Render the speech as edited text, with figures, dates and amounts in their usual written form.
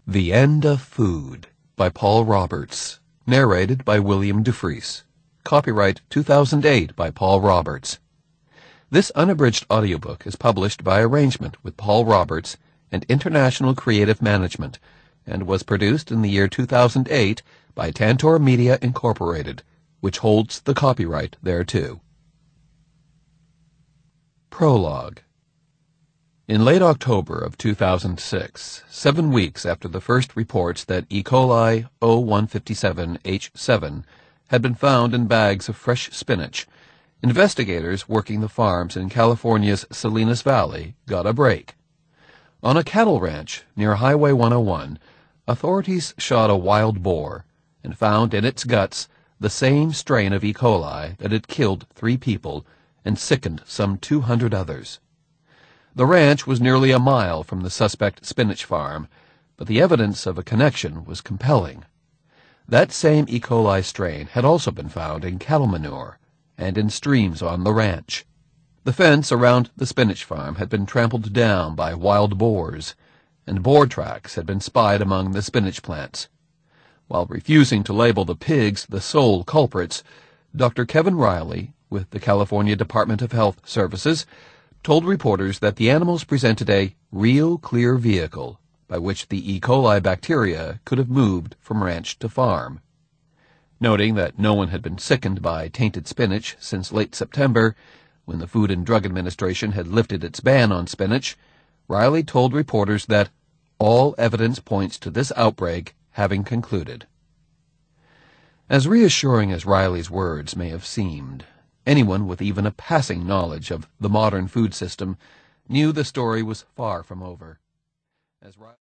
The End of Food by Paul Roberts. Narrated by William Dufris. Copyright 2008 by Paul Roberts. This unabridged audiobook is published by arrangement with Paul Roberts and International Creative Management and was produced in the year 2008 by Tantor Media Incorporated, which holds the copyright thereto. Prologue. In late October of 2006, 7 weeks after the first reports that E. coli O157H7 had been found in bags of fresh spinach, investigators working the farms in California's Salinas Valley got a break. On a cattle ranch near Highway 101, authorities shot a wild boar and found in its guts the same strain of E. coli that had killed 3 people and sickened some 200 others. The ranch was nearly a mile from the suspect spinach farm, but the evidence of a connection was compelling. That same E. coli strain had also been found in cattle manure and in streams on the ranch. The fence around the spinach farm had been trampled down by wild boars, and boar tracks had been spied among the spinach plants. While refusing to label the pigs the sole culprits, Dr. Kevin Riley, with the California Department of Health Services, told reporters that the animals presented a real clear vehicle by which the E. coli bacteria could have moved from ranch to farm. Noting that no one had been sickened by tainted spinach since late September, when the Food and Drug Administration had lifted its ban on spinach, Riley told reporters that all evidence points to this outbreak having concluded. As reassuring as Riley's words may have seemed, anyone with even a passing knowledge of the modern food system knew the story was far from over. As